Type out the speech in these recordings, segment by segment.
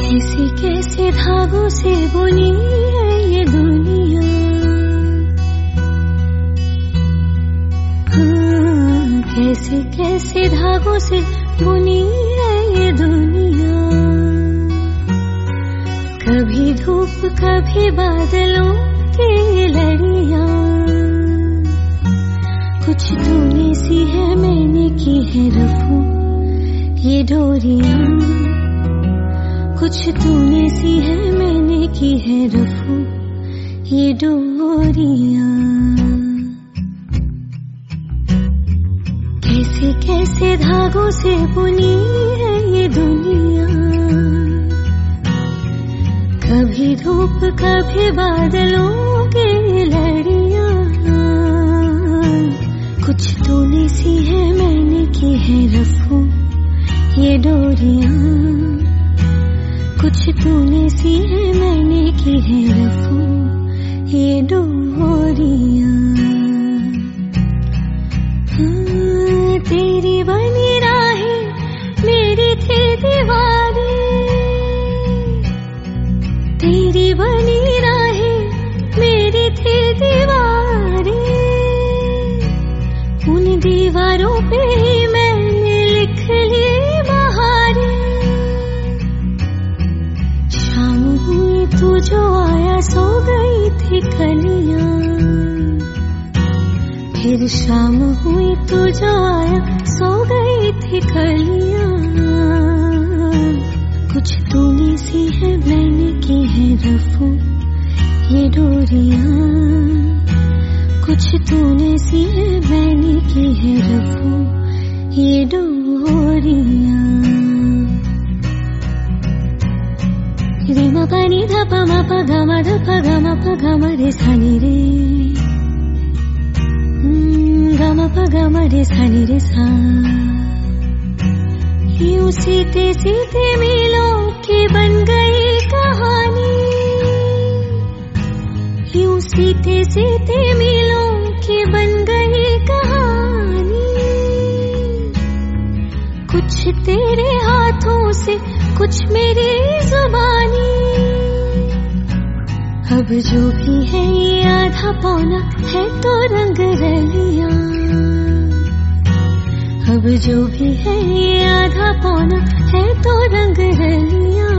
कैसे कैसे धागों से बुनी है ये दुनिया, हाँ, कैसे कैसे धागों से बुनी है ये दुनिया। कभी धूप कभी बादलों की लड़ियां, कुछ तूने सी है मैंने की है रफू ये डोरियां, कुछ तूने सी है मैंने की है रफू ये डोरियां। कैसे कैसे धागों से बुनी है ये दुनिया, कभी धूप कभी बादलों की लड़ियां, कुछ तूने सी है मैंने की है रफू ये डोरियां, कुछ तूने सी है मैंने की है रफू ये डोरियां। तेरी बनी राहें मेरी थी दीवारें, तेरी बनी राहें मेरी थी दीवारें, उन दीवारों पे ही मैंने लिख ली बहारें। शाम हुई तू जो आया सो गई थी कलियां, फिर शाम हुई तू जो आया सो गई थी कलियां, कुछ तूने सी है मैंने की है रफू ये डोरियां, कुछ तूने सी है मैंने की है रफू ये डोरियां। रे म प नि ध प म प ग म ध प ग म प ग म रे सा नि रे, ग म प ग म रे सा नि रे सा। यूं सीते सीते मीलों की बन गई कहानी, यूं सीते सीते मीलों की बन गई कहानी, कुछ तेरे हाथों से कुछ मेरी जुबानी। अब जो भी है ये आधा पौना है तो रंग रलियां, अब जो भी है ये आधा पौना है तो रंग रलियां,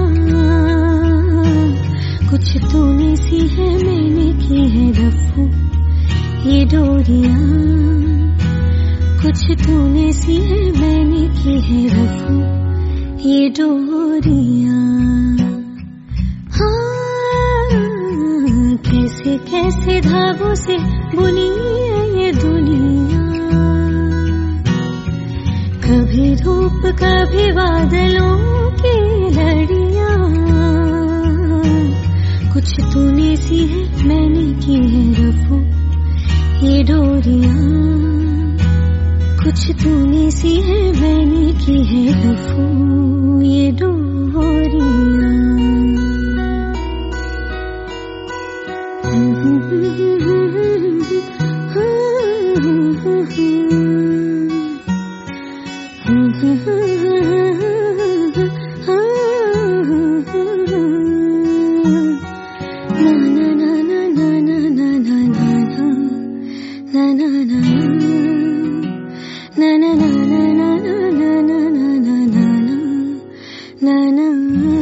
कुछ तूने सी है मैंने की है रफू ये डोरियां, कुछ तूने सी है मैंने की है रफू ये डोरियां। हाँ, कैसे कैसे धागों से बुनी है ये दुनिया, कभी धूप कभी बादलों की लड़ियां, कुछ तूने सी है मैंने की है रफू ये डोरियां, कुछ तूने सी है मैंने की है रफू ये डोरियां। Na na